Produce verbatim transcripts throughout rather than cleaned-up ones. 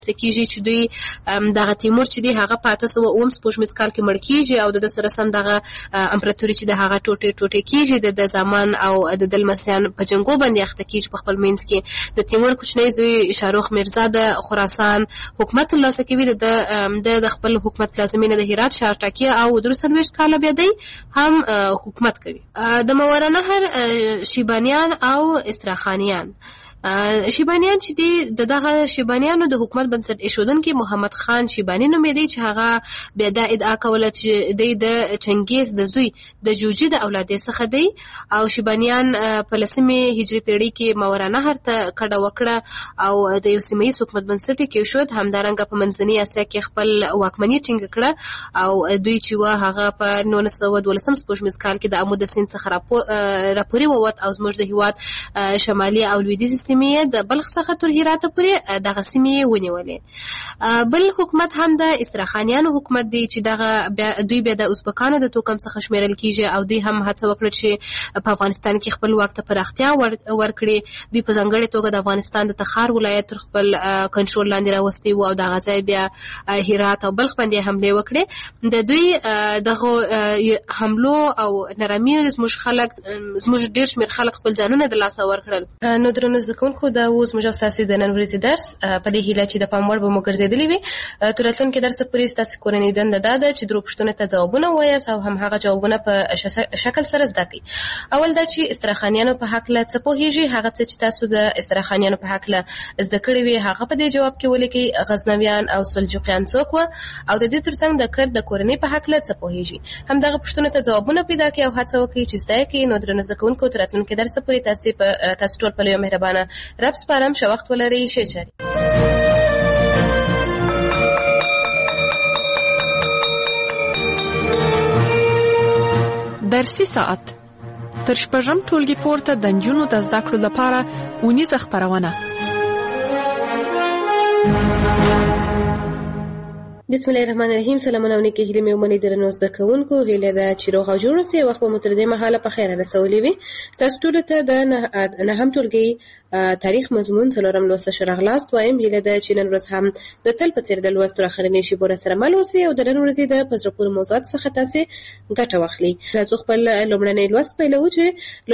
کیږي چې دوی دغه تیمور چې دی هغه په اته سوه اووم سپوږمیز کال کې مړ کیږي او د سره سم دغه امپراتوري چې د هغه ټوټې ټوټې کیږي د زمان او د دلمسیان په جنګو باندې اخته کیږي په خپل منځ کې د تیمور کوچنی زوی شاروخ میرزا د خراسان حکومت ترلاسه کوي د د خپل حکومت پلازمینه د هرات ښار ټاکي او درې څلوېښت کاله بیا دی هم حکومت کوي. د ماورالنهر شیبانیان او استراخانیان شیبانیان چې دی د دغه شیبانیانو د حکومت بنسټ ایښودونکي محمد خان شیباني نومېدی چې هغه بیا دا ادعا کوله چې دی د چنګیز د زوی د جوجي د اولادې څخه دی او شیبانیان په لسمې هجري پیړۍ کې ماورالنهر ته کډه وکړه او د یو سیمه ییز حکومت بنسټ یې کېښود. همدارنګه په منځنۍ اسیا کې خپل واکمني ټینګه کړه او دوی چې وه هغه په نولس سوه دولسم سپوږمیز کال کې د امو د سیند څخه راپورې ووت او زموږ د هېواد شمالي او لویدیځې سیمې د بلخ څخه تر هراته پورې دغه سیمې ونیولې. بل حکومت هم د استراخانیانو حکومت دی چې دغه دوی بیا د ازبکانو د توکم څخه شمیرل کیږي او دوی هم هڅه وکړه چې په افغانستان کې خپل واک ته پراختیا ورکړي. دوی په ځانګړې توګه د افغانستان د تخار ولایت تر خپل کنټرول لاندې راوستي وو او دغه ځای بیا هرات او بلخ باندې حملې وکړې. د دوی دغه حملو او نرمیو زموږ خلک زموږ ډېر شمېر خلک خپل ځانونه د لاسه ورکړل. نو درنو زده کوونکو دا اوس موږ ستاسې د نن ورځې درس په دې هیله چې د پام وړ به مو ګرځېدلي وي. تر راتلونکي درسه پورې ستاسې کورنۍ دنده دا ده چې درو پوښتنو ته ځوابونه ووایاست او همهغه جوابونه په شکل سره زده کړئ. اول دا چې استراخانیانو په هکله څه پوهېږئ، هغه څه چې تاسو د استراخانیانو په هکله زده کړي وي هغه په دې جواب کې ولیکئ. غزنویان او سلجوقیان څوک وه او د دې ترڅنګ د کرد د کورنۍ په هکله څه پوهېږئ. همدغه پوښتنو ته ځوابونه پیدا کړئ او هڅه وکړئ چې زده یې کړئ. نو درنو زده کوونکو تر راتلونکي درسه پورې تاسې په تاسو ټول په لویه مهربانه رب سپارم. ښه وخت ولرئ. ښې چارې. درسي ساعت تر شپږم ټولګي پورته د نجونو د زده کړو لپاره اونیزه خپرونه. بسم الله الرحمن الرحیم. سلامونه او نیکې هیلې مې ومنئ درنو زده کوونکو. هیله ده چې روغ او جوړ اوسئ. وخت به مو تر دې مهاله په خیره رسولی وي. تاسو ټولو ته د نهم ټولګي تاریخ مضمون څلورم لوست ښه راغلاست وایم. هیله ده چې نن ورځ هم د تل په څېر د لوست تر اخرنۍ شېبو راسره مل اوسئ او د نن ورځې د په زړه پورې موضوعاتو څخه تاسې ګټه واخلئ. راځو خپل لومړنی لوست پیلوو چې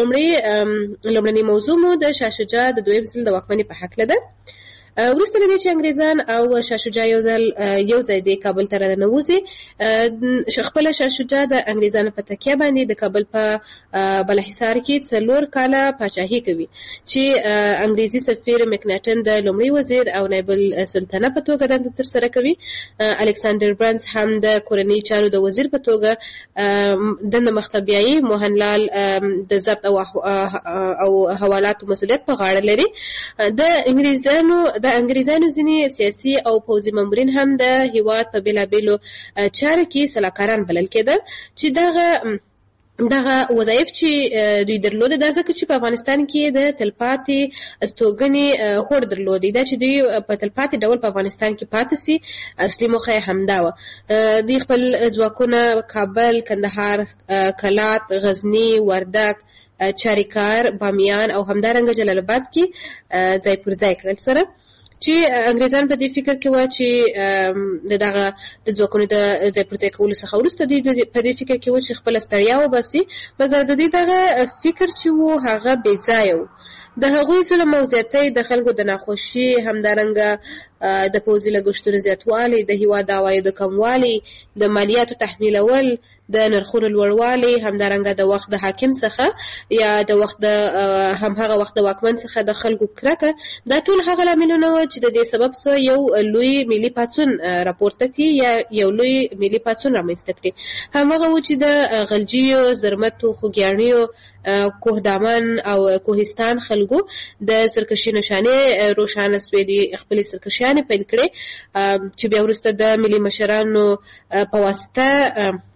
لومړنۍ موضوع مو د شاه شجاع د دویم ځل د واکمنۍ په هکله ده. وروسته له دې چې انګریزان او شاه شجاع یو ځل یو ځای د کابل ته راننوځي، خپله شاه شجاع د انګریزانو په تکیه باندې د کابل په بالاحصار کې څلور کاله پاچاهي کوي چې انګریزي سفیر مکناټن د لومړي وزیر او نایب السلطنه په توګه دنده ترسره کوي. الکساندر برنز هم د کورنۍ چارو د وزیر په توګه دنده مخته بیایي. موهنلال د ضبط او حوالاتو مسؤلیت په غاړه لري. د انګریزانو د انګریزانو ځینې سیاسي او پوځي مامورین هم د هیواد په بېلابېلو چارو کې سلاکاران بلل کېدل چې دغه دغه وظایف چې دوی درلوده دا ځکه چې په افغانستان کې د تلپاتې استوګنې هوډ درلودی. دا چې دوی په تلپاتې ډول په افغانستان کې پاتې سي اصلي موخه یې همدا وه. دوی خپل ځواکونه کابل، کندهار، کلات، غزني، وردګ، چاریکار، بامیان او همدارنګه جلال آباد کې ځای پر ځای کړل سره چې انګریزان په دې فکر کې وه چې د دغه د ځواکونو د ځای پر ځای کولو څخه وروسته دوی په دې فکر کې وه چې خپله ستړیا وباسي، مګر د دوی دغه فکر چې و هغه بې ځایه و. د هغوی ظلم او زیاتۍ، د خلکو د ناخوښي، همدارنګه د پوځي لګښتونو زیاتوالی، د هېواد د عوایدو کموالی، د مالیاتو تحمیلول، د نرخونو لوړوالی، همدارنګه د وخت د حاکم څخه یا د وخت د همهغه وخت د واکمن څخه د خلکو کرکه، دا ټول هغه لاملونه وو چې د دې سبب څه یو لوی ملي پاڅون راپورته کړي یا یو لوی ملي پاڅون رامنځته کړي. همهغه و چې د غلجیو، زرمتو، خوږیاڼیو، کوهدامن او کوهستان خلکو د سرکشي نشانې روښانه سوې. دوی خپلې سرکشیانې پیل کړې چې بیا وروسته د ملي مشرانو په واسطه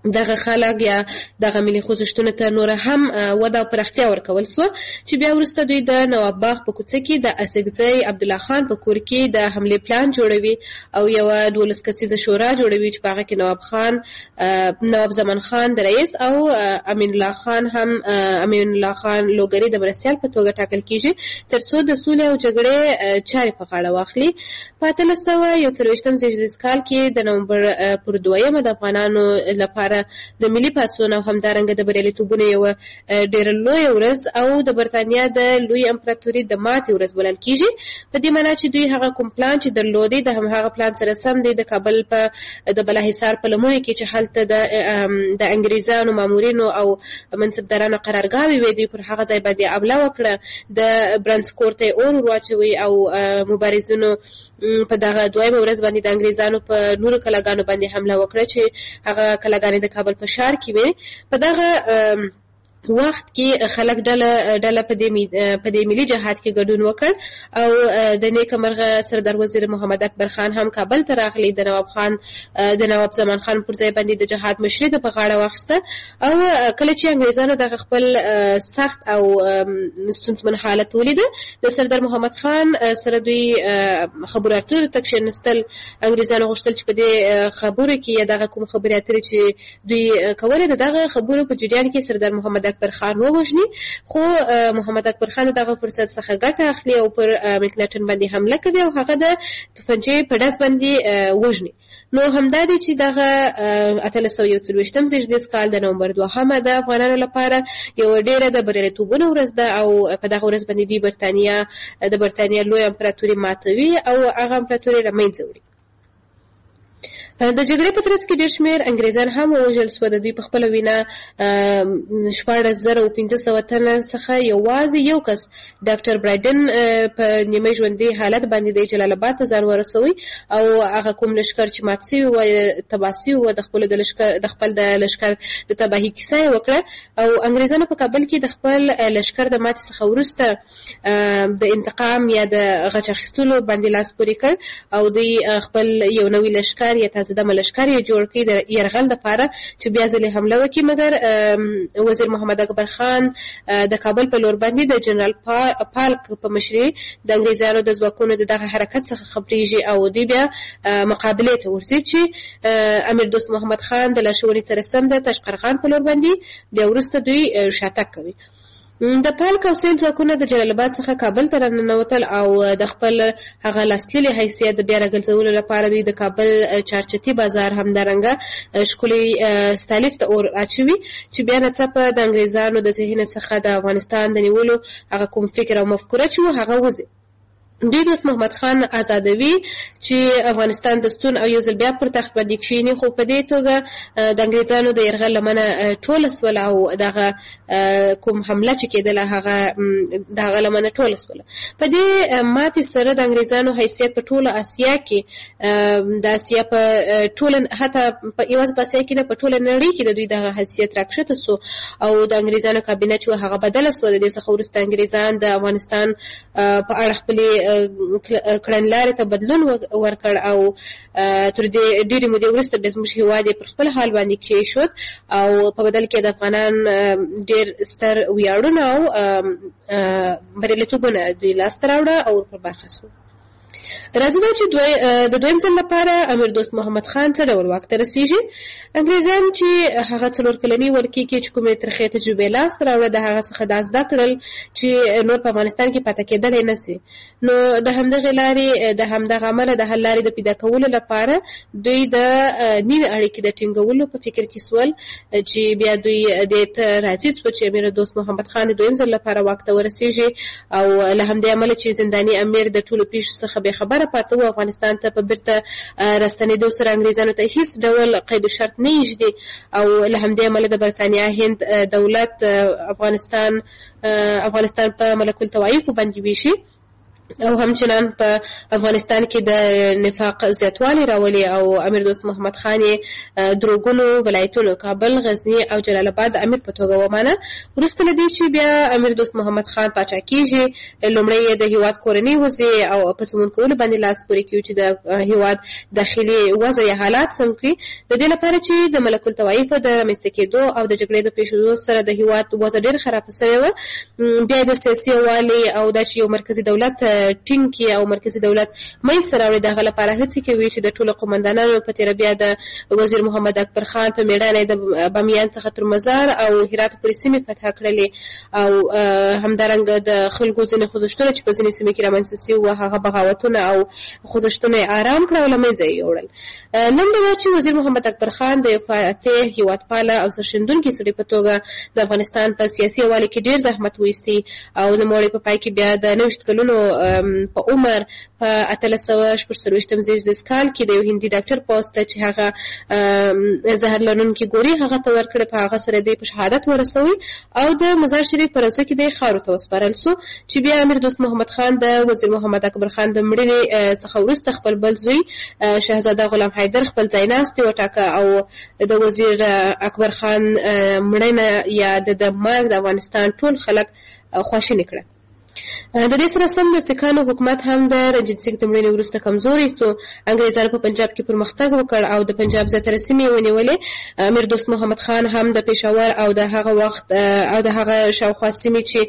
دغه خلک یا دغه ملي خوځښتونو ته نور هم وده او پراختیا ورکول سو چې بیا وروسته دوی د نواب باغ په کوڅه کې د اسګزی عبدالله خان په کور کې د حملې پلان جوړوي او یو دولس کسیزه شورا جوړوي چې په هغه کې نواب خان نواب زمان خان د رئیس او امین الله خان هم امین الله خان لوګری د مرستیال په توګه ټاکل کیږي ترڅو د سولې او جګړې چارې په غاړه واخلي. په اتلس سوه یو څلوېښتم زیږدیز کال کې د نومبر پر دویمه د افغانانو لپاره د ملي پاڅون او همدارنګه د بریالیتوبونو یوه ډېره لویه ورځ او د برتانیا د لوی امپراتوري د ماتې ورځ بلل کیږي. په دې معنا چې دوی هغه کوم پلان چې درلودی د همهغه پلان سره سم دی د کابل په د بالاحصار په لمنو کې چې هلته د د انګریزانو مامورینو او منصبدارانو قرارګاوې وې دوی پر هغه ځای باندې حمله وکړه د برنسکور ته اور واچوي او مبارزینو په دغه دویمه ورځ باندې د انګریزانو په نورو کلاګانو باندې حمله وکړه چې هغه کلاګانې د کابل په ښار کې وې. په دغه وخت کې خلک ډله ډله په دې په دې ملي جهاد کې ګډون وکړ او د نیکمرغه سردار وزیر محمد اکبر خان هم کابل ته راغلی. د نواب خان د نواب زمان خان پر ځای باندې د جهاد مشري د په غاړه واخیسته او کله چې انګریزانو د خپل سخت او ستونزمن حالت ولیده د سردار محمد خان سره دوی خبرو اترو ته کښېنستل. انګریزانو غوښتل چې په دې خبرو کې دغه کوم خبرې اترې چې دوی کولې د دغه خبرو په جریان کې سردار محمد اکبر خان ووژني، خو محمد اکبر خان دغه فرصت څخه ګټه اخلي او پر مکناټن باندې حمله کوي او هغه د توپنچې په ډز باندې وژني. نو همدا دی چې دغه اتلس سوه یو څلوېښتم زیږدیز کال د نومبر دوهمه د افغانانو لپاره یوه ډېره د بریالیتوبونو ورځ ده او په دغه ورځ باندې دوی برتانیا د برتانیا لوی امپراتوري ماتوي او هغه امپراتوري له منځه وړي. د جګړې په ترڅ کې ډېر شمېر انګریزان هم ووژل سوه. د دوی په خپله وینا شپاړس زره او پنځه سوه تنه څخه یوازې یو کس ډاکټر برایډن په نیمه ژوندي حالت باندې د جلال آباد ته ځان ورسوي او هغه کوم لښکر چې مات سوي وه تباه سوي وه د خپلو د لښکر د خپل د لښکر د تباهي کیسه یې وکړه او انګریزانو په کابل کې د خپل لښکر د ماتې څخه وروسته د انتقام یا د غچ اخیستلو باندې لاس پورې کړ او دوی خپل یو نوی لښکر یا د ملشکر یې جوړ کړي د یرغل دپاره چې بیا ځلې حمله وکړي. مګر وزیر محمد اکبر خان د کابل په لور باندې د جنرال پالک په مشرۍ د انګریزانو د ځواکونو د دغه حرکت څخه خبریږي او دوی بیا مقابلې ته ورځي چې امیر دوست محمد خان د لارښوونې سره سم د تاشقرغان په لور باندې بیا وروسته دوی شاتګ کوي. د پالک او سیل ځواکونه د جلال آباد څخه کابل ته راننوتل او د خپل هغه لاسلیلي حیثیت د بیا راګرځولو لپاره دوی د کابل چارچتي بازار همدارنګه ښکلي ستالیف ته اور اچوي چې بیا ناڅاپه د انګریزانو د ذهن څخه د افغانستان د نیولو هغه کوم فکر او مفکوره چې و هغه وځي. دوی دوست محمد خان آزادوي چې افغانستان د ستون او یو ځل بیا پر تخت باندې کښېني، خو په دې توګه د انګریزانو د یرغل لمنه ټوله سوله او دغه کوم حمله چې کېدله هغه د هغه لمنه ټوله سوله. په دې ماتې سره د انګریزانو حیثیت په ټوله اسیا کې د اسیا په ټوله حتی په یوازې په اسیا کې نه په ټوله نړۍ کې د دوی دغه حیثیت راکښته سو او د انګریزانو کابینه چې هغه بدله سوه. د دې څخه وروسته انګریزان د افغانستان په اړه خپلې کړنلارې ته بدلون ورکړ او تر دې ډېرې مودې وروسته بیا زموږ هېواد یې پر خپل حال باندې کېښود او په بدل کې د افغانان ډېر ستر ویاړونه او بریالیتوبونه دوی لاسته راوړه او ورپر برخه سو. راځي دا چې د دویم ځل لپاره امیر دوست محمد خان څه ډول واک ته رسېږي. انګریزان چې هغه څلور کلني ولکې کې چې کومې ترخې تجربې لاسته راوړه د هغه څخه دا زده کړل چې نور په افغانستان کې پاتې کېدلی نه سي. نو د همدغې لارې د همدغه عمله د حل لارې د پیدا کولو لپاره دوی د نوې اړیکې د ټینګولو په فکر کې سول چې بیا دوی دې ته راضي سوه چې امیر دوست محمد خان د دویم ځل لپاره واک ته ورسېږي او له همدې امله چې زنداني امیر د ټولو پیښو څخه بې خبره پاته و افغانستان ته په بیرته راستنېدو سره انګریزانو ته هیڅ ډول قید و شرط نه ایږدي او له همدې امله د برتانیا هند دولت افغانستان افغانستان په ملک الطوایفو باندې ویشي او همچنان په افغانستان کې د نفاق زیاتوالی راولي او امیر دوست محمد خان دروغونو ولایتونو کابل، غزنی او جلال آباد د امیر په توګه ومانه. وروسته له دې چې بیا امیر دوست محمد خان پاچا کېږي، لومړی یې د هېواد کورنۍ وضع او په سمون کولو باندې لاس پورې کوي چې د هېواد داخلي وضع یا حالات سم کړي، د دې لپاره چې د ملک الطوایفو د رامنځته کېدو او د جګړې د پېښېدو سره د هېواد وضع ډېر خرابه سوې وه. بیا د سیاسي یووالي او دا چې یو مرکزي دولت ټینګ کړي او مرکزي دولت منځته راوړي، د هغه لپاره هڅې کوي چې د ټولو قومندانانو په تېره بیا د وزیر محمد اکبر خان په میړانه د بامیان څخه تر مزار او هرات پورې سیمې فتح کړلې او همدارنګه د خلکو ځینې خوځښتونه چې په ځینې سیمې کې رامنځته سوي وو هغه بغاوتونه او خوځښتونه یې آرام کړه او له منځه یې یوړل. لنډه دا چې وزیر محمد اکبر خان د یو فاتح، هېوادپاله او سرښندونکي سړي په توګه د افغانستان په سیاسي یووالي کې ډېر زحمت وایستی او د نوموړي په پای کې بیا د نوښت کلونو په عمر په اتلس سوه شپږ څلوېښتم زېږدیز کال کې د یو هندي ډاکټر پوسټ چې هغه زهر لرونکي ګولۍ هغه ته ورکړې، په هغه سره دی په شهادت ورسوي او د مزار شریف په روضه کې دی خاورو ته وسپارل سو چې بیا امیر دوست محمد خان د وزیر محمد اکبر خان د مړینې څخه وروسته خپل بل زوی شهزاده غلام حیدر خپل ځایناستي وټاکه او د وزیر اکبر خان مړینه یا د مرګ د افغانستان ټول خلک خواشیني کړه. د دې سره سم د سکانو حکومت هم د رنجیت سنګ د مړینې وروسته کمزوری سو. انګریزانو په پنجاب کې پرمختګ وکړ او د پنجاب زیاتره سیمې ونیولې. امیر دوست محمد خان هم د پېښور او د هغه وخت او د هغه شاوخوا سیمې چې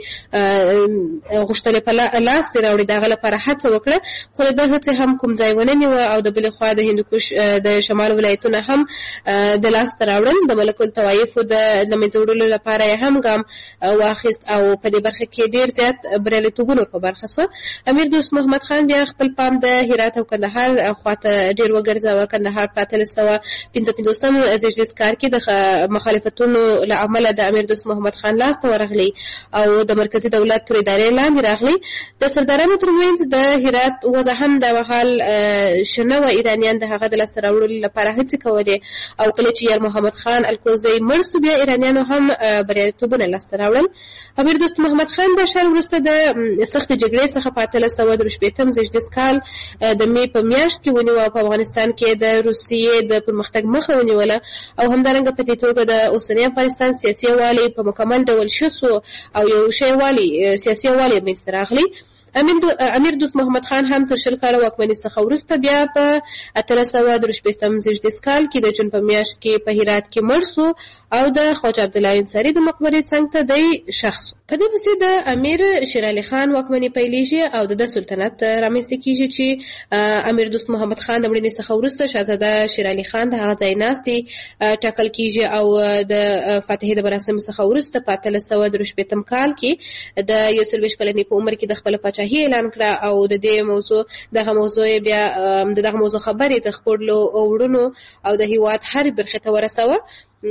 غوښتلې په لاس یې راوړي د هغه لپاره هڅه وکړه، خو د ده هڅې هم کوم ځای ونه نیوه او د بلې خوا د هندوکش د شمال ولایتونه هم د لاسته راوړل. د ملک الطوایفو د له منځه وړلو لپاره یې هم ګام واخیست او په دې برخه کې ډېر زیات بریالیتوبونه په برخه سوه. امیر دوست محمد خان بیا خپل پام د هرات او کندهار خواته ډېر وګرځاوه. کندهار په اتلس سوه پنځه پنځوسم زېږدیز کال کې د مخالفتونو له امله د امیر دوست محمد خان لاس ته ورغلی او د مرکزي دولت تر ادارې لاندې راغلی. د سردارانو ترمنځ د هرات وضع هم د مهال ښه نه وه. ایرانیان د هغه د لاسته راوړلو لپاره هڅې کولې او کله چې یار محمد خان الکوزی مړ سو بیا ایرانیانو هم بریالیتوبونه لاسته راوړل. امیر دوست محمد خان د شال وروسته د سخت جګړې څخه په اتلس سوه درې شپېتم زېږدیز کال د مې په میاشت کې ونیوه او په افغانستان کې د روسیې د پرمختګ مخه ونیوله او همدارنګه په دې توګه د اوسني افغانستان سیاسي یووالی په مکمل ډول ښه سو او یو ښه یووالی سیاسي یووالی منځته راغلی. امیر دوست محمد خان هم تر شل کاله واکمنۍ څخه وروسته بیا په اتلس سوه درې شپېتم زېږدیز کال کې د جون په میاشت کې په هرات کې مړ سو او د خواجه عبدالله انصاري د مقبرې څنګ ته دی ښخ سو. په دې پسې د امیر شیر علي خان واکمنۍ پیلېږي او د ده سلطنت رامنځته کېږي چې امیر دوست محمد خان د مړینې څخه وروسته شهزاده شیر علي خان د هغه ځایناستي ټاکل کېږي او د فاتحې د مراسمو څخه وروسته په اتلس سوه درې شپېتم کال کې د یو څلوېښت کلنې په عمر کې د خپله پاچاهي اعلان کړه او د دې موضوع دغه موضوع بیا د دغه موضوع خبرې د خپلو وروڼو او د هېواد هرې برخې ته ورسوه.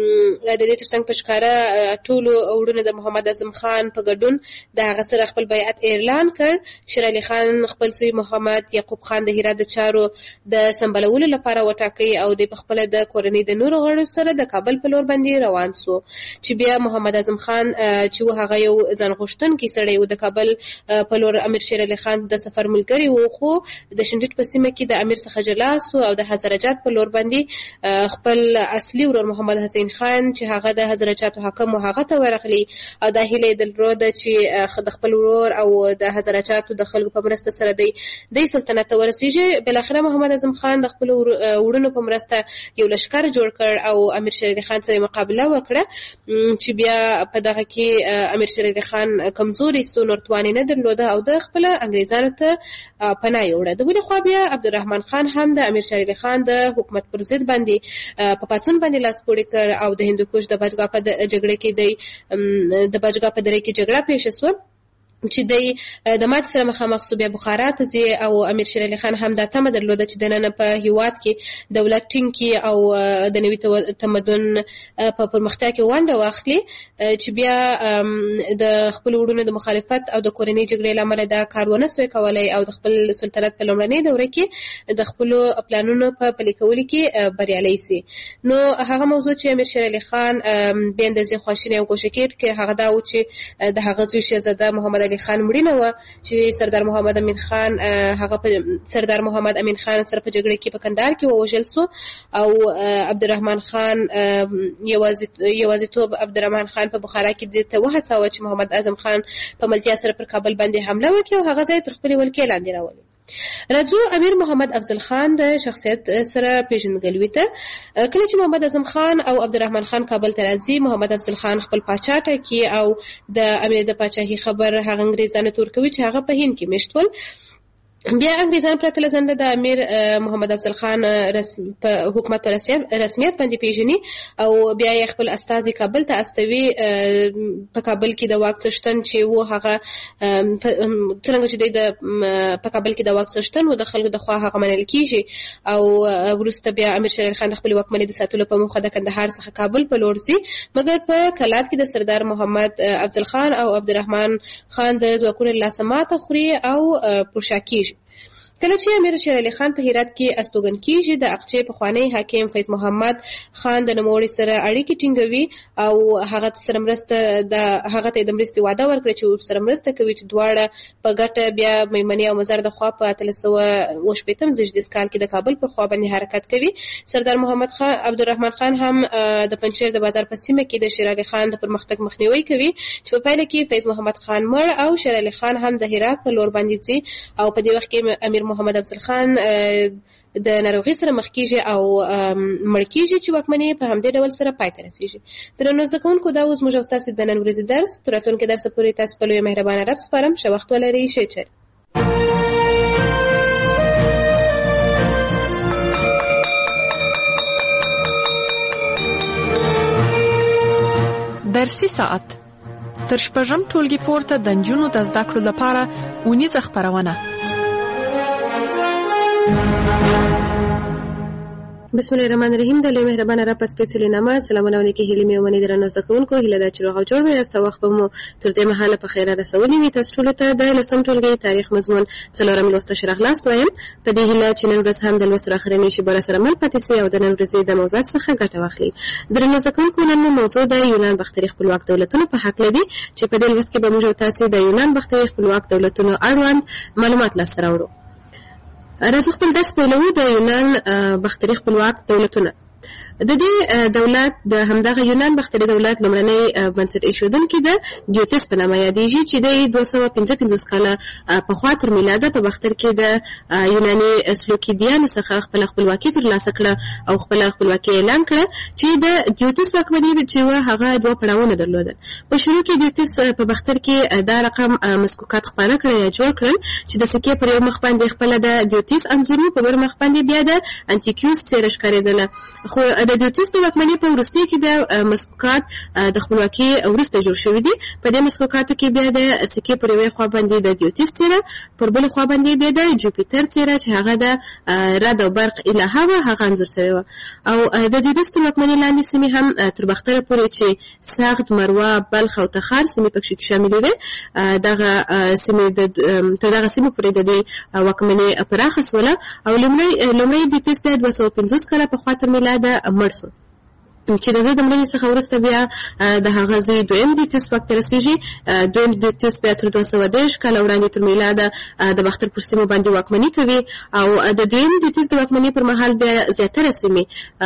د دې ترڅنګ په ښکاره ټولو وروڼو د محمد اعظم خان په ګډون د هغه سره خپل بیعت اعلان کړ. شیر علي خان خپل زوی محمد یعقوب خان د هرات د چارو د سمبالولو لپاره وټاکئ او د پخپله د کورنۍ د نورو غړو سره د کابل په لور باندې روان سو چې بیا محمد اعظم خان چې و هغه یو ځان غوښتونکی سړی و د کابل په لور امیر شیر علي خان د سفر ملګری و، خو د شنډټ په سیمه کې د امیر څخه جلا سو او د هزارجات په لور باندې خپل اصلي ورور محمد حسین خان چې هغه د حضرجاتو حاکم و هغه ته ورغلی او دا هیله یې درلوده چې د خپل ورور او د حضرجاتو د خلکو په مرسته سره دی د سلطنت ته ورسیږي. بالاخره محمد اعظم خان د خپل وروڼو په مرسته یو لښکر جوړ کړ او امیر شیر علي خان سره مقابله وکړه چې بیا په دغه کې امیر شیر علي خان کمزوري سو، نور توان نه درلوده او د خپل انګریزانو ته پناه یوړه. د بلې خوا بیا عبدالرحمن خان هم د امیر شیر علي خان د حکومت پر ضد باندې په پاڅون باندې لاس پورې کړ او د هندوکش د بچګا په جګړه کې دی د بچګا په دره کې جګړه پیښه سوه چې دی د ماتې سره مخامخ سو. بیا بخارا ته ځي او امیر شیر علي خان هم دا تمه درلوده چې دننه په هېواد کې دولت ټینګ کړي او د نوي تمدن په پرمختیا کې ونډه واخلي چې بیا د خپل وروڼو د مخالفت او د کورنۍ جګړې له امله دا کار ونه سوی کولی او د خپل سلطنت په لومړنۍ دوره کې د خپلو پلانونو په پلي کولو کې بریالی سي. نو هغه موضوع چې امیر شیر علي خان بې اندازې خواشینی او ګوښه کېد کې هغه دا و چې د هغه زوی شهزاده محمد علي خان مړینه وه چې سردار محمد امین خان هغه په سردار محمد امین خان سره په جګړه کې په کندهار کې ووژل سو او عبدالرحمن خان یوازیتوب عبدالرحمن خان په بخارا کې د ته وهڅاوه چې محمد اعظم خان په ملتیا سره پر کابل باندې حمله وکړي او هغه ځای تر خپلې ولکې لاندې راولي. راځو امیر محمد افضل خان د شخصیت سره پیژندګلوي ته. کله چې محمد اعظم خان او عبدالرحمن خان کابل ته راځي، محمد افضل خان خپل پاچا ټاکي او د امیر د پاچاهي خبر هغه انګریزانو ته ورکوي چې هغه په هند کې میشت ول. بیا انګریزان پرته له ځنډه د امیر محمد افضل خان په حکومت په رسمیت باندې پیژني او بیا یې خپل استازي کابل ته استوي. په کابل کې د واک څښتن چې و هغه څرنګه چې د په کابل کې د واک څښتن و د خلکو د خوا هغه منل کیږي او وروسته بیا امیر شیر علي خان د خپل واکمنۍ د ساتلو په موخه د کندهار څخه کابل په لور ځي، مګر په کلات کې د سردار محمد افضل خان او عبدالرحمن خان د ځواکونو له لاسه ماته خوري او پرشا کیږي. کله چې امیر شیر علي خان په هرات کې استوګن کیږي، د اقچې پخوانی حاکم فیض محمد خان د نوموړي سره اړیکې ټینګوي او هغه سره مرسته د هغه ته د مرستې وعده ورکړي چې سره مرسته کوي چې دواړه په ګټه بیا میمنې او مزار د خوا په اتلس سوه اوه شپېتم زېږدیز کال کې د کابل په خوا باندې حرکت کوي. سردار محمد خان عبدالرحمن خان هم د پنجشیر د بازار په سیمه کې د شیر علي خان د پرمختګ مخنیوي کوي چې په پایله کې فیض محمد خان مړ او شیر علي خان هم د هرات په لور باندې ځي او په دې وخت کې امیر محمد افضل خان د ناروغي سره مخ کیږي او مړ کیږي چې واکمنۍ په همدې ډول سره پای ته رسیږي. درنو زده کوونکو، دا اوس موږ او ستاسو د نن ورځې درس تر راتلونکي درسه پورې تاسو په لوی مهربانه رب سپارم. ښه وخت ولرئ. ښه چېرې درسي ساعت تر شپږم ټولګي پورته د نجونو د زده کړو لپاره اونیزه خپرونه. بسم الله الرحمن الرحیم. د لوی مهربانه رب سپېڅلې نامه سلامونه ونکي هیلې مې ومنې درنو زده کوونکو، هیله ده چې روغ او جوړ ویاست او وخت به مو تر دې مهاله په خیره رسولي وي. تاسو ټولو ته د لسم ټولګي تاریخ مضمون څلورم لوست ته ښه راغلاست وایم په دې هیله چې نن ورځ هم د لوست اخرنۍ شیبه راسره مل پاتې سئ او د نن ورځې د موضوعات څخه ګټه واخلئ. درنو زده کوونکو، نن مو موضوع د یونان باختري خپلواک دولتونو په هکله دي چې په دې لوست کې به موږ او تاسې د یونان باختري خپلواک دولتونو اړوند معلومات لاسته راوړو. راځو خپل درس پیلوو. د یونان باختري خپلواک دولتونه. د دې دولت د همدغه یونان باختري دولت لومړنی بنسټ ایښودونکی د دیوتس په نامه یادېږي چې د دوه سوه پنځه پنځوس کاله پخوا تر میلاده په باختر کې د یوناني سلوکیدیانو څخه خپله خپلواکي ترلاسه کړه او خپله خپلواکي اعلان کړه چې د دیوتس واکمني چې وه هغه دوه پړاوونه درلودل. په شروع کې دیوتس په باختر کې دا رقم مسکوکات خپاره کړل یا جوړ کړل چې د سکې پر یو مخ باندې خپله د دیوتس انځور و، په بل مخ باندې بیا د انتیکیوس څېره ښکارېدله. خو د دیوتس د واکمنۍ په وروستیو کې بیا مسکوکات د خپلواکۍ وروسته جوړ شوي دي. په دې مسکوکاتو کې بیا د سکې پر یوې خوا باندې د دیوتس څېره، پر بلې خوا باندې بیا د جوپیټر څېره چې هغه د رد او برق الهه وه هغه انځور شوې وه. او د دیوتس تر واکمنۍ لاندې سیمې هم تر باختره پورې چې سغد، مروه، بلخ او تخار سیمې پکښې شاملې وې، دغه سیمې تر دغه سیمو پورې د دوی واکمنۍ پراخه سوله او لومړی دیوتس بیا دوه سوه پنځوس کاله پخوا تر میلاده مړ سو چې د دې د مړینې څخه وروسته بیا د هغه زوی دویم دیوتس واک ته رسېږي. دویم دیوتس بیا تر دوه سوه دېرش کاله وړاندې تر میلاده د باختر پر سیمو باندې واکمني کوي او د دویم دیوتس د واکمنۍ پر مهال بیا زیاتره سیمې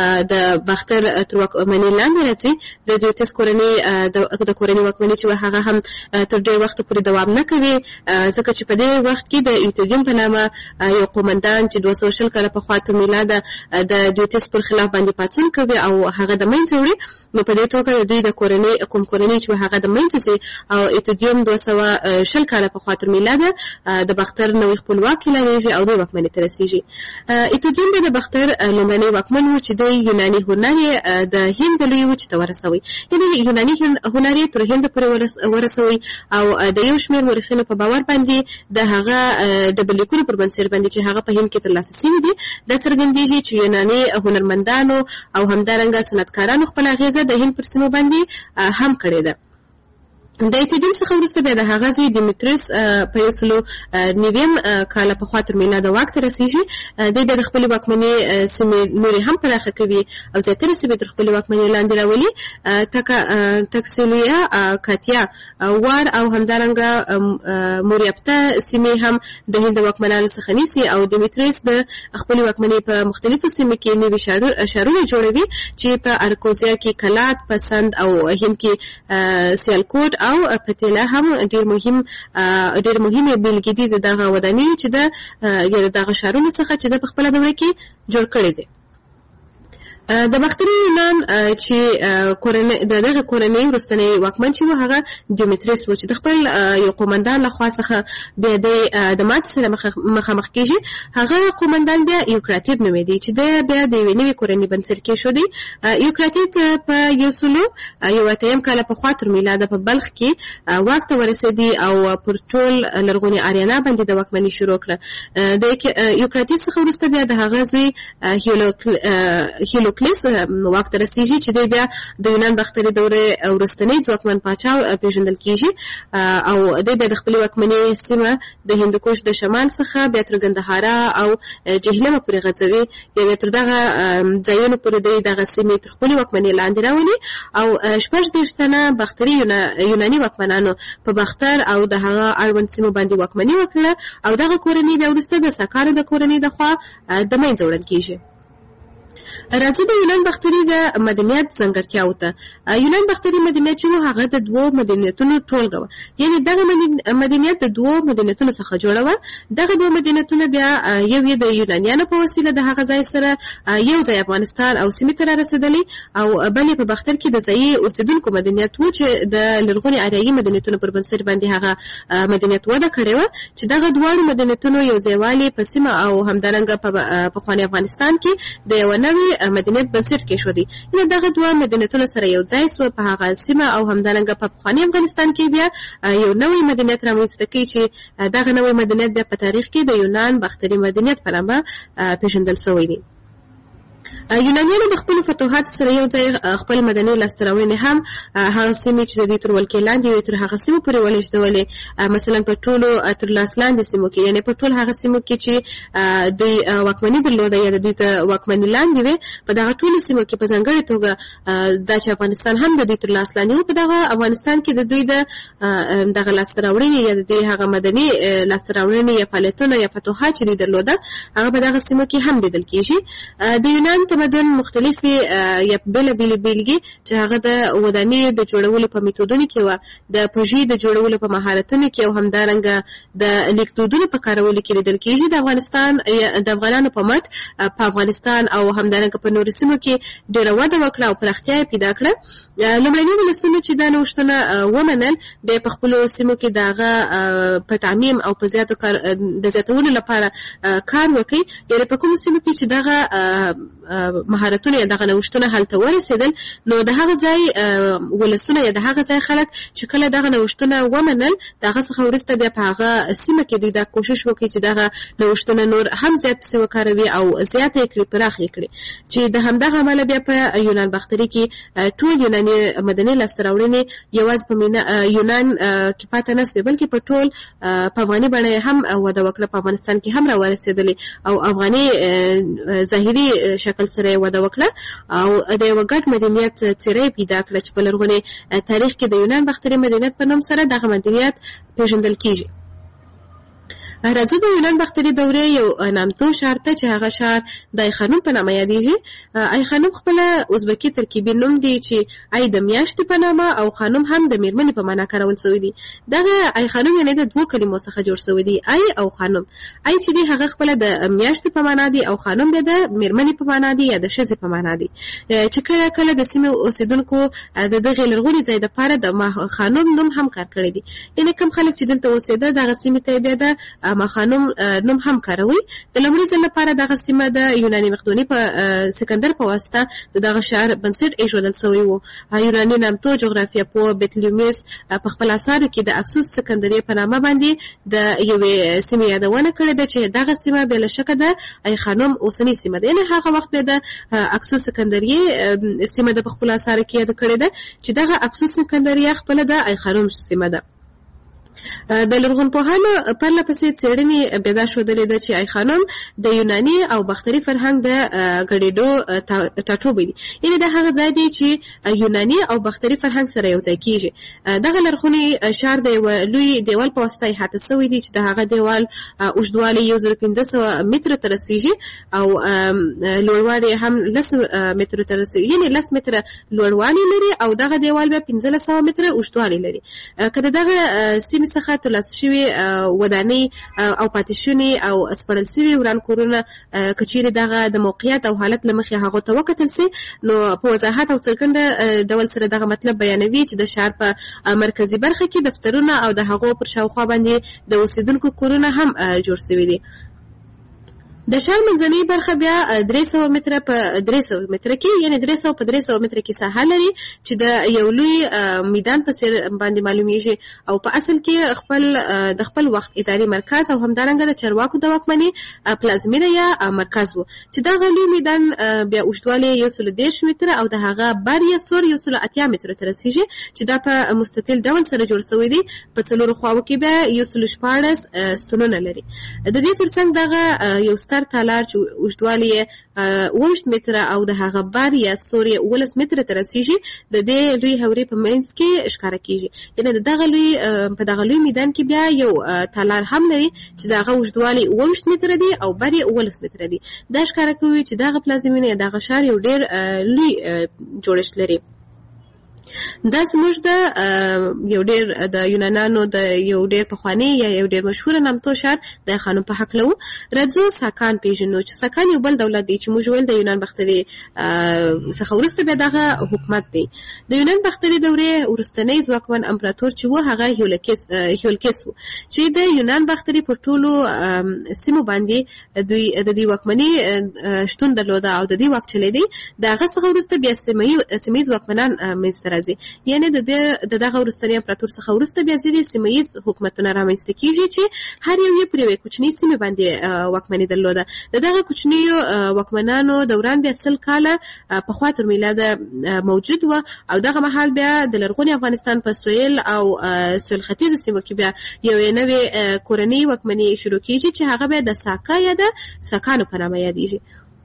د باختر تر واکمنۍ لاندې راځي. د دیوتس کورنۍ د کورنۍ واکمني چې هغه هم تر ډېر وخته پورې دوام نه کوي، ځکه چې په دې وخت کې د ایتودیم په نامه یو قومندان چې دوه سوه شل کاله پخوا تر میلاده د دیوتس پر خلاف باندې پاڅون کوي او هغه د منځه وړي. نو په دې توګه د دوی د کورنۍ کوم کورنۍ چې هغه د منځه ځي او ایتودیم دوه سوه شل کاله پخوا تر میلاده د باختر نوی خپلواک اعلانېږي او دوی واکمنۍ ته رسېږي. ایتودیم به د باختر لومړنی واکمن و چې د یوناني هنر یې د هند د لویې وچې ته ورسوي، یعنې یوناني هنر یې تر هند پورې ورسوي او د یو شمېر مورخینو په باور باندې د هغه د بلیکونو پر بنسټ باندې چې هغه په هند کې ترلاسه شوي دي دا څرګندېږي چې یوناني هنرمندانو او همدارنګه صنعتکارانو خپل اغیزه د هند پر سیمو باندې هم کړې ده. د ایتودین څخه وروسته بیا د هغه زوی دیمیتریوس په یو سلو نویم کاله پخوا تر میلاده واک ته رسیږي. دی بیا د خپلې واکمنۍ سیمې نورې هم پراخه کوي او زیاتره سیمې تر خپلې واکمنۍ لاندې راولي. تکسیلیا، کاتیا، وار او همدارنګه موریاپته سیمې هم د هند د واکمنانو څخه نیسي او دیمیتریوس د خپلې واکمنۍ په مختلفو سیمو کې نوي ښارونه جوړوي چې په ارکوزیا کې کلات، پسند او هند کې سیالکوټ او پتیلا هم ډیر مهم ډیر مهمه بیلګې دي د دغه ودانۍ چې د یا دغه ښارونو څخه چې د په خپله دوره کې جوړ کړي دي. د باختري یونان چې کورنۍ د دغه کورنۍ وروستنی واکمن چې و هغه دیمیتریوس و چې د خپل یو قومندان له خوا څخه بیا د ماتې سره مخامخ کېږي. هغه قومندان بیا یوکراتید نومېدی چې د بیا د یوې نوې کورنۍ بنسټ کېښودی. یوکراتید په یو سلو یو اتیم کاله پخوا تر میلاده په بلخ کې واک ته ورسېدی او پر ټول لرغوني آریانا باندې د واکمنۍ شروع کړه. د یوکراتید څخه وروسته بیا د هغه زوی هیلو کلیس واک ته رسیږي چې دی بیا د یونان باختري دورې وروستنی ځواکمن پاچا پیژندل کېږي او دی بیا د خپلې واکمنۍ سیمه د هندوکش د شمال څخه بیا تر ګندهارا او جهلمه پورې غځوي. یا بیا تر دغه ځایونو پورې دی دغه سیمې تر خپلې واکمنۍ لاندې راولي او شپږ دېرش تنه باختري یوناني واکمنانو په باختر او د هغه اړوند سیمو باندې واکمني وکړه او دغه کورنۍ بیا وروسته د ساکانو د کورنۍ د خوا د منځه وړل کېږي. راځو د یونان باختري د مدنیت ځانګړتیاو ته. یونان باختري مدنیت چې و هغه د دوو مدنیتونو ټولګه وه، یعنې دغه مدنیت د دوو مدنیتونو څخه جوړه وه. دغه دوه مدنیتونه بیا یو یې د یونانیانو په وسیله د هغه ځای سره یو ځای افغانستان او سیمې ته رارسېدلی او بل یې په باختر کې د ځایي اوسېدونکو مدنیت و چې د لرغوني آریایي مدنیتونو پر بنسټ باندې هغه مدنیت وده کړې وه چې دغه دواړو مدنیتونو یو ځایوالي په سیمه او همدارنګه په پخواني افغانستان کې د یوه نوې مدنیت بنسټ کېښودی. یعنې دغه دوه مدنیتونه سره یو ځای سوه په هغه سیمه او همدارنګه په پخواني افغانستان کې بیا یو نوی مدنیت رامنځته کوي چې دغه نوی مدنیت بیا په تاریخ کې د یونان باختري مدنیت په نامه پیژندل شوی دی. یونانیانو د خپلو فتوحاتو سره یو ځای خپل مدني لاسته راوړنې هم هغه سیمې چې د دوی تر ولکې لاندې وې تر هغه سیمو پورې ولېږدولې. مثلا په ټولو تر لاس لاندې سیمو کې، یعنې په ټول هغه سیمو کې چې دوی واکمني درلوده یا د دوی ته واکمني لاندې وې، په دغه ټولو سیمو کې په ځانګړې توګه دا چې افغانستان هم د دوی تر لاس لاندې و، په دغه افغانستان کې د دوی د دغه لاسته راوړنې یا د دوی هغه مدني لاسته راوړنې یا فعالیتونه یا فتوحات چې دوی درلوده هغه په دغه سیمو کې هم لیدل کېږي. د یونان تمدن مختلفې یا بېلابېلې بېلګې چې هغه د ودانیو د جوړولو په میتودونو کې وه، د پژې د جوړولو په مهارتونو کې او همدارنګه د لیکدودونو په کارولو کې لیدل کېږي. د افغانستان د افغانانو په مټ په افغانستان او همدارنګه په نورو سیمو کې ډېره وده وکړه او پراختیا یې پیدا کړه. لومړني ولسونو چې دا نوښتونه ومنل بیا په خپلو سیمو کې د هغه په تعمیم او په زیاتو کار د زیاتولو لپاره کار وکړي. یعنې په کومو سیمو کې چې دغه مهارتونه یا دغه نوښتونه هلته ورسېدل، نو د هغه ځای ولسونه یا د هغه ځای خلک چې کله دغه نوښتونه ومنل، د هغه څخه وروسته بیا په هغه سیمه کې دوی دا کوشش وکړي چې دغه نوښتونه نور هم زیات پسې وکاروي او زیاته یې کړي، پراخ یې کړي، چې د همدغه امله بیا په یونان باختري کې ټول یوناني مدني لاسته راوړنې یوازې په یونان کې پاتې نه سوې، بلکې په ټول په افغاني بڼه یې هم وده وکړه، په افغانستان کې هم راورسېدلې او افغاني ظاهري شکل سره یې وده وکړه او د یوه ګډ مدنیت څېره یې پیدا کړه چې په لرغوني تاریخ کې د یونان باختري مدنیت په نوم سره دغه مدنیت پیژندل کېږي. راځو د یونان باختري دورې یو نامتو ښار ته چې هغه ښار د ای خانوم په نامه یادېږي. ای خانوم خپله ازبکي ترکیبي نوم دی چې ای د میاشتې په نامه او خانوم هم د میرمنې په معنا کارول شوی دی. دغه ای خانوم یعنې د دوو کلمو څخه جوړ شوی دی، ای او خانوم. ای چې دی هغه خپله د میاشتې په معنا دی او خانوم بیا د میرمنې په معنا دی یا د ښځې په معنا دی، چې کله کله د سیمې اوسېدونکو د دغې لرغوني ځای دپاره د خانوم نوم هم کار کړی دی. یعنې کوم خلک چې دلته اوسېده دغه سیمې ته بیا د اما خانم نوم هم کاروي. د لومړي ځل لپاره دغه سیمه د یوناني مقدوني په سکندر په واسطه د دغه شهر بنسټ ایښودل شوی و. یوناني نامتو جغرافیه پوه بطلیموس په خپل اثارو کې د اکسوس سکندریه په نامه باندې د یوې سیمې یادونه کړې ده چې دغه سیمه بې له شکه د ای خانم اوسنۍ سیمه ده. یعنې هغه وخت به د اکسوس سکندریه سیمه د په خپل اثارو کې یاده کړې ده چې دغه اکسوس سکندریه خپله د ای خانم سیمه ده. د لرغونپوهانو پرله پسې څېړنې پیدا ښودلې ده چې ای خانم د یوناني او باختري فرهنګ د ګډېدو ټاټوبی دي. یعنې دا هغه ځای دی چې یوناني او باختري فرهنګ سره یو ځای کېږي. دغه لرغونی ښار د یوه لوی دیوال په واسطه احاطه شوی دی چې د هغه دیوال اوږدوالی یو زر پنځه سوه مترو ته رسېږي او لوړوالی هم لس مترو ته رسېږي. یعنې لس متره لوړوالی لري او دغه دیوال بیا پنځلس سوه متره اوږدوالی لري. که د دغه سیمې څخه ترلاسه شوي ودانۍ او پاتې شوني او سپړل شوي وران کورونه که چیرې دغه د موقعیت او حالت له مخې هغو ته وکتل سي نو په وضاحت او څرګنده ډول سره دغه مطلب بیانوي چې د ښار په مرکزي برخه کې دفترونه او د هغو پر شاوخوا باندې د اوسېدونکو کورونه هم جوړ شوي دي. د ښار منځنۍ برخه بیا درې سوه متره په درې سوه متره کې یعنې درې سوه په درې سوه متره کې ساحه لري چې د یو لوی میدان په څېر باندې معلومیږي او په اصل کې خپل د خپل وخت اداري مرکز او همدارنګه د چارواکو د واکمنۍ پلازمینه یا مرکز و چې دغه لوی میدان بیا اوږدوالی یو سلو دېرش متره او د هغه بر یا سور یو سلو اتیا مترو ته رسېږي چې دا په مستطیل ډول سره جوړ شوی دی. په څلورو خواوو کې بیا یو سلو شپاړس ستونونه لري. د دې تر څنګ دغه یو ستر تالار چې اوږدوالی یې اوویشت متره او د هغه بر یا سور یې اوولس متره ته رسېږي د دې لوی هورې په منځ کې ښکاره کېږي. یعنې د دغه لوی په دغه لوی میدان کې بیا یو تالار هم لري چې د هغه اوږدوالی اوویشت متره دی او بر یې اوولس متره دی. دا ښکاره کوي چې دغه پلازمینه یا دغه ښار یو ډېر لوی جوړښت لري. دا زموږ د یو ډېر د یونانانو د یو ډېر پخواني یا یو ډېر مشهوره نامتو ښار د خانم په هکله و. راځو ساکان پېژنو چې ساکان یو بل دولت دی چې موږ ویل د یونان باختري څخه وروسته بیا دغه حکومت دی. د یونان باختري دورې وروستنی ځواکمن امپراتور چې و هغه هیولکس و چې د یونان باختري پر ټولو سیمو باندې دوی د دې واکمني شتون درلوده او د دې واک چلېدی. د هغه څخه وروسته بیا سیمه ییز واکمنان منځته راځي. یعنې د دغه وروستني امپراتور څخه وروسته بیا ځینې سیمه ییز حکومتونه رامنځته کېږي چې هر یو یې پر یوې کوچنۍ سیمې باندې واکمني درلوده. د دغه کوچنیو واکمنانو دوران بیا سل کاله پخوا تر میلاده موجود و او دغه مهال بیا د لرغوني افغانستان په سویل او سویل ختیځو سیمو کې بیا یوې نوې کورنۍ واکمني شروع کېږي چې هغه بیا د ساکا یا د ساکانو په نامه یادېږي.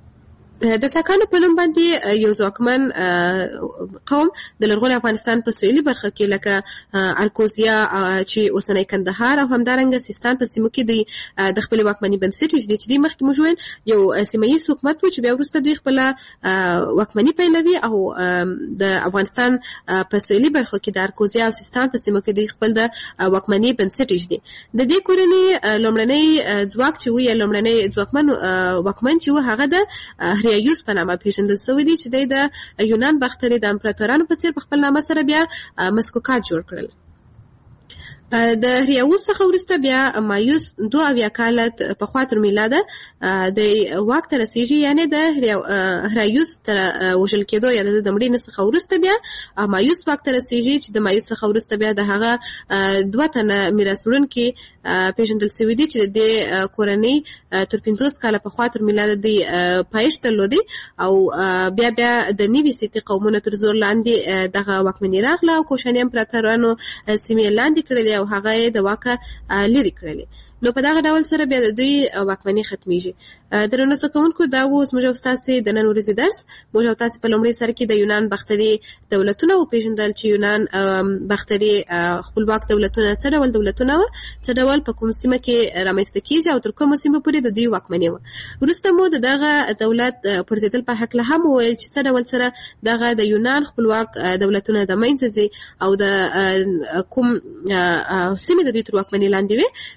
د ساکانو په نوم باندې یو ځواکمن قوم د لرغوني افغانستان په سویلي برخه کې لکه الکوزیا چې اوسنی کندهار او همدارنګه سیستان په سیمو کې دوی د خپلې واکمني بنسټ ایږدي چې دوی مخکې موږ ویل یو سیمه ییز حکومت و چې بیا وروسته دوی خپله واکمني پیلوي او د افغانستان په سویلي برخو کې د الکوزیا او سیستان په سیمو کې دوی خپل د واکمني بنسټ ایږدي. د دې کورنۍ لومړنی ځواک چې و یا لومړنی ځواکمن واکمن چې و هغه د هریایوس په نامه پیژندل شوی دی چې د یونان باختري د امپراتورانو په څېر په خپل نامه سره بیا مسکوکات جوړ کړل. د هریایوس څخه وروسته بیا مایوس دوه اویا کاله پخوا تر میلاده د واک ته رسېږي. یعنې د هریایوس تر وژل کېدو یا د مړینې څخه وروسته بیا مایوس واک ته رسېږي چې د مایوس څخه وروسته بیا د هغه دوه تنه میراث وړونکي پیژندل شوي دي چې د دې کورنۍ تر پنځوس کاله پخوا تر میلاده دوی پایښت درلودی او بیا بیا د نوي سیتي قومونو تر زور لاندې دغه واکمني راغله او کوشاني امپراتورانو سیمې لاندې کړلې او هغه یې د واکه لرې کړلې. نو په دغه ډول سره بیا د دوی واکمني ختمیږي. درنو زده کوونکو دا و زموږ او ستاسې د نن ورځې درس. موږ او تاسې په لومړي سر کې د یونان باختري دولتونه وپېژندل چې یونان باختري خپلواک دولتونه څه ډول دولتونه وه، څه ډول په کوم سیمه کې رامنځته کېږي او تر کومه سیمه پورې د دوی واکمني وه. وروسته مو د دغه دولت پرځېدل په هکله هم وویل چې څه ډول سره دغه د یونان خپلواک دولتونه د منځه ځي او د کوم سیمې د دوی تر واکمنۍ لاندې وې هغه سیمې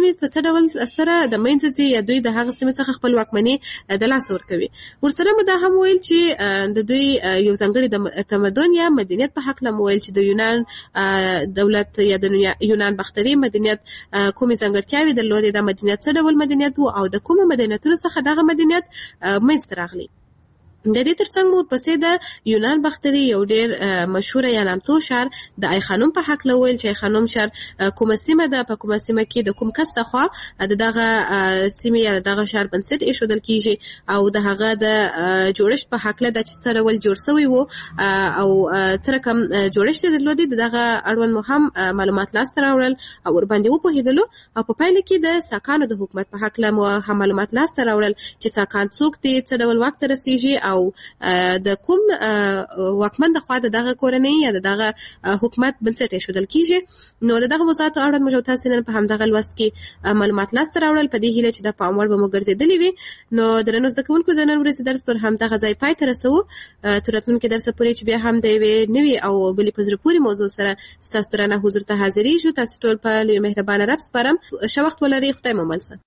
دوی په څه ډول سره د منځ ځي یا دوی د هغه سیمې څخه خپل واکمني د لاس ورکوي. ورسره مو دا هم ویل چې د دوی یو ځانګړي د تمدن یا مدنیت په حق لم ویل چې د یونان دولت یا د یونان باختري مدنیت کومې ځانګړتیاوې درلودې، د مدنیت څه ډول مدنیت وو او د کومو مدنیتونو څخه دغه مدنیت منځته راغلی. د دې ترڅنګ مو پسې د یونان باختري یو ډېر مشهور یا نامتو شعر د ای خانم په حق لویل چې ای خانم شعر کومه سیمه ده، په کومه سیمه کې د کوم کس ته خوا د دغه سیمې یا دغه شعر بنسټ ایښودل کیږي او د هغه د جوړښت په حق له د چې سره ول جوړ شوی وو او څه رقم جوړښت درلودي دغه اړوند مو هم معلومات لاسته راوړل او ور باندې وپوهېدلو او په پایله کې د ساکانو د حکومت په حق له مو هم معلومات لاسته راوړل چې ساکان څوک دي، څه ډول واک ته رسیږي او د کوم واکمن د خوا د دغه کورنۍ یا د دغه حکومت بنسټ ایښودل کیږي. نو د دغه موضوعاتو اړوند موږ تاسو نن په همدغه لوست کې معلومات لاسته راوړل، په دې هیله چې د پام وړ به مو ګرځېدلې وي. نو درنو زده کوونکو د نن ورځې درس پر همدغه ځای پای ته رسوو، تر راتلونکي درسه پورې چې بیا هم د یوې نوې او بلې په زړه پورې موضوع سره ستاسو درانه حضور ته حاضرېږو. تاسو ټول په لوی مهربانه رب سپارم. ښه وخت ولرئ. خدای مو مل شه.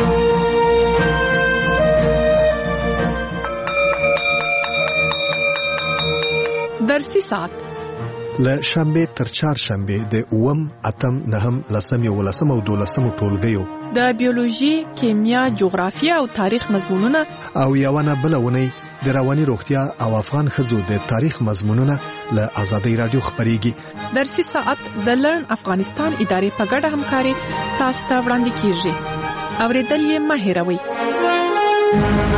درسي ساعت له شنبه تر چهارشنبه د اووم اتم نهم لسم یولسم او دولسم ټولګیو د بیولوژي، کیمیا، جغرافیه او تاریخ مضمونونه او یوونه بلونه د رواني روغتیا او افغان ښځو د تاریخ مضمونونه له آزادۍ رادیو خبريږي. درسي ساعت د لرن افغانستان ادارې په ګډه همکاري تاسو ته وړاندې کیږي. اوریدل یې مه هېروئ.